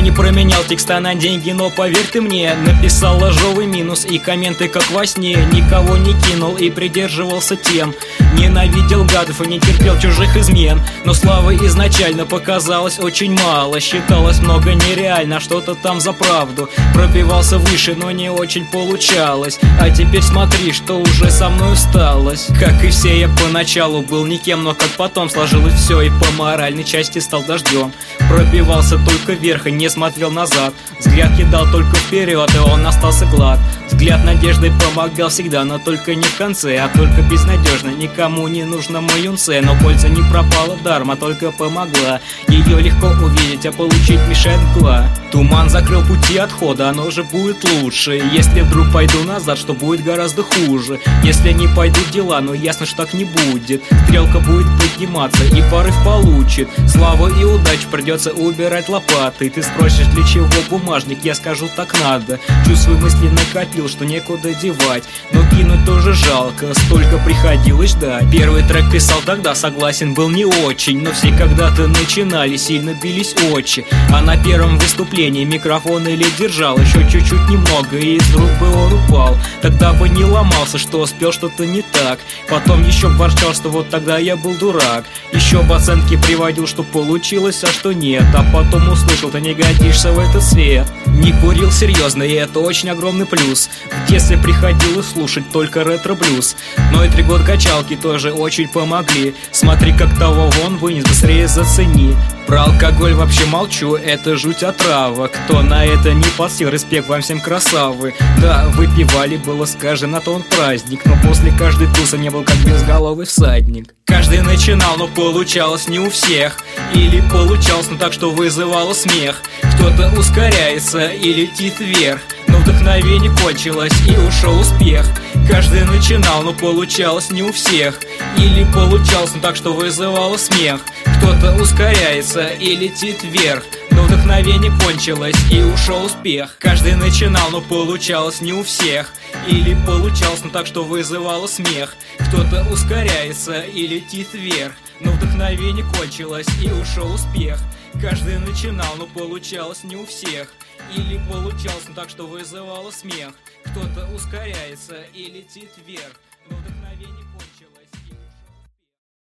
не променял текста на деньги, но поверь ты мне, написал ложовый минус и комменты как во сне. Никого не кинул и придерживался тем, ненавидел гадов и не терпел чужих измен. Но славы изначально показалось очень мало, считалось много нереально, что-то там за правду. Пробивался выше, но не очень получалось, а теперь смотри, что уже со мной усталось. Как и все, я поначалу был никем, но как потом сложилось все, и по моральной части стал дождем. Пробивался только вверх и не смотрел назад, взгляд кидал только вперед, и он остался глад. Взгляд надежды помогал всегда, но только не в конце, а только безнадежно. Никому не нужно мой юнце, но польза не пропала даром, а только помогла. Ее легко увидеть, а получить мешает мгла. Туман закрыл пути отхода, оно же будет лучше. Если вдруг пойду назад, что будет гораздо хуже. Если не пойдут дела, но ясно, что так не будет. Стрелка будет подниматься и порыв получит. Славу и удачу придется убирать лопатой. Ты спросишь, для чего бумажник, я скажу, так надо. Чувствую, мысли накопил, что некуда девать, но кинуть тоже жалко, столько приходилось ждать. Первый трек писал тогда, согласен, был не очень, но все когда-то начинали, сильно бились очи. А на первом выступлении микрофон или держал еще чуть-чуть немного, и из рук бы он упал. Тогда бы не ломался, что спел что-то не так. Потом еще ворчал, что вот тогда я был дурак. Еще в оценки приводил, что получилось, а что нет. А потом услышал, ты не годишься в этот свет. Не курил серьезно, и это очень огромный плюс. В детстве приходилось слушать только ретро-блюз, но и 3 года качалки тоже очень помогли. Смотри, как того вон вынес, быстрее зацени. Про алкоголь вообще молчу, это жуть отрава. Кто на это не подсел, респект вам всем, красавы. Да, выпивали, было сказано, то он праздник, но после каждой тусы не был как безголовый всадник. Каждый начинал, но получалось не у всех, или получалось, но так, что вызывало смех. Кто-то ускоряется и летит вверх, но вдохновение кончилось и ушел успех. Каждый начинал, но получалось не у всех, или получалось, но так, что вызывало смех. Кто-то ускоряется и летит вверх, но вдохновение кончилось и ушел успех. Каждый начинал, но получалось не у всех, или получалось, но так, что вызывало смех. Кто-то ускоряется и летит вверх, но вдохновение кончилось и ушел успех. Каждый начинал, но получалось не у всех, или получалось, но так, что вызывало смех. Кто-то ускоряется и летит вверх, но вдохновение